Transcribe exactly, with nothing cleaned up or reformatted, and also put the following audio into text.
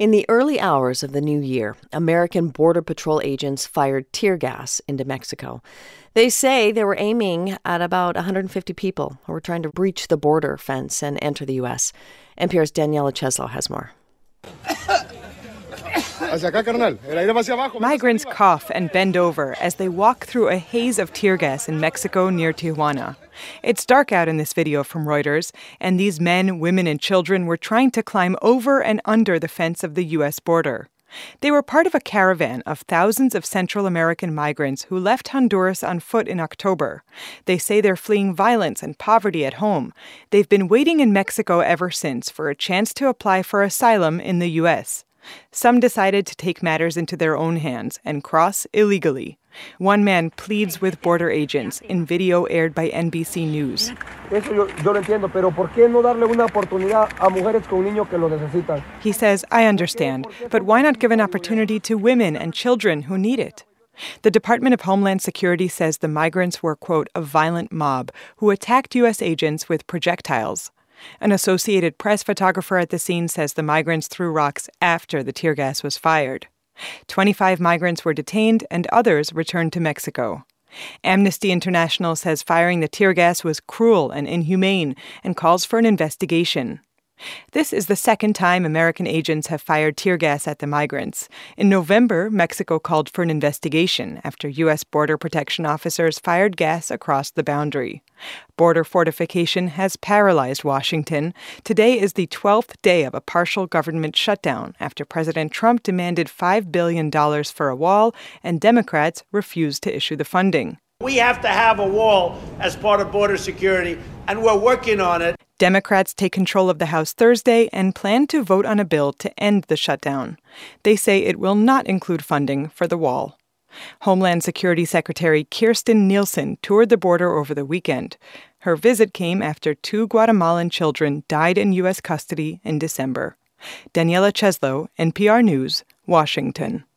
In the early hours of the new year, American Border Patrol agents fired tear gas into Mexico. They say they were aiming at about one hundred fifty people who were trying to breach the border fence and enter the U S. N P R's Daniela Cheslow has more. Migrants cough and bend over as they walk through a haze of tear gas in Mexico near Tijuana. It's dark out in this video from Reuters, and these men, women, and children were trying to climb over and under the fence of the U S border. They were part of a caravan of thousands of Central American migrants who left Honduras on foot in October. They say they're fleeing violence and poverty at home. They've been waiting in Mexico ever since for a chance to apply for asylum in the U S. Some decided to take matters into their own hands and cross illegally. One man pleads with border agents in video aired by N B C News. He says, I understand, but why not give an opportunity to women and children who need it? The Department of Homeland Security says the migrants were, quote, a violent mob who attacked U S agents with projectiles. An Associated Press photographer at the scene says the migrants threw rocks after the tear gas was fired. twenty-five migrants were detained and others returned to Mexico. Amnesty International says firing the tear gas was cruel and inhumane and calls for an investigation. This is the second time American agents have fired tear gas at the migrants. In November, Mexico called for an investigation after U S border protection officers fired gas across the boundary. Border fortification has paralyzed Washington. Today is the twelfth day of a partial government shutdown after President Trump demanded five billion dollars for a wall and Democrats refused to issue the funding. We have to have a wall as part of border security, and we're working on it. Democrats take control of the House Thursday and plan to vote on a bill to end the shutdown. They say it will not include funding for the wall. Homeland Security Secretary Kirstjen Nielsen toured the border over the weekend. Her visit came after two Guatemalan children died in U S custody in December. Daniela Cheslow, N P R News, Washington.